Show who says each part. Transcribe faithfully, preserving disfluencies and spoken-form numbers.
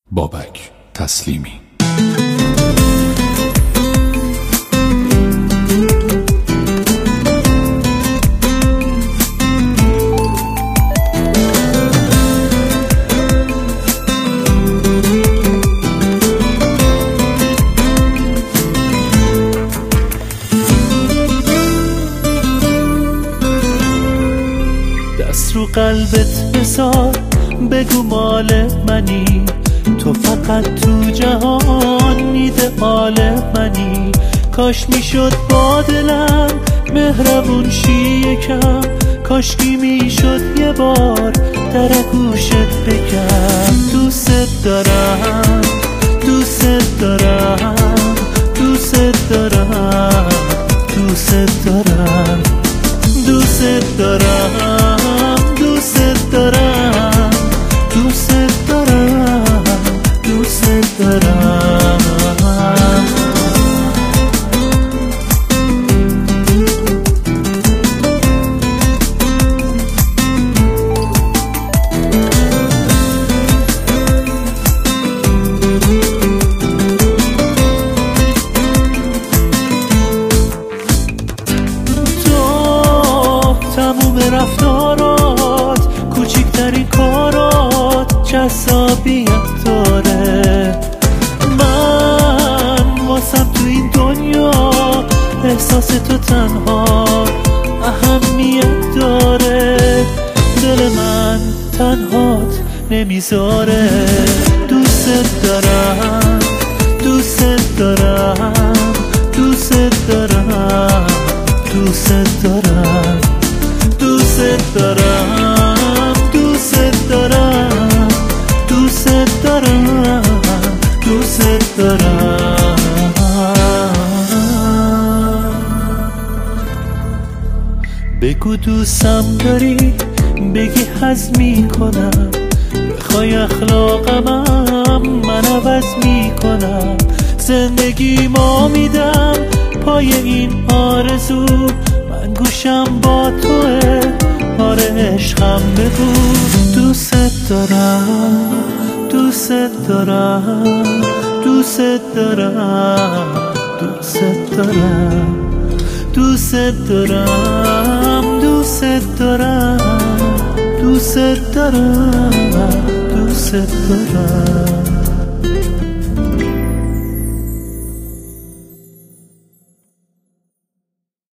Speaker 1: بابک تسلیمی.
Speaker 2: دست رو قلبت بذار، بگو مال منی، تو فقط تو جهان ایدئال منی. کاش میشد با دلم مهربون شی یکم، کاشکی میشد یه بار در گوشت بگم دوست دارم، دوست دارم، دوست دارم، دوست دارم، دوست دارم، دوست دارم، دوست دارم، دوست دارم. تموم رفتارات، کوچکترین کارات جذابیت داره. من واسم تو این دنیا احساس تو تنها اهمیت داره. دل من تنهات نمیذاره. دوست دارم، دوست دارم، دوست دارم، دوست دارم، دوست دارم، دوست دارم، دوست دارم، دوست دارم. بگو دوستم داری، بگی حظ میکنم، بخوای اخلاقمم من عوض میکنم. زندگی ما میدم پای این آرزو، من گوشم با توه، آره عشقم بگو. دوست دارم، دوست دارم، دوست دارم، دوست دارم، دوست دارم، دوست دارم، دوست دارم، دوست دارم.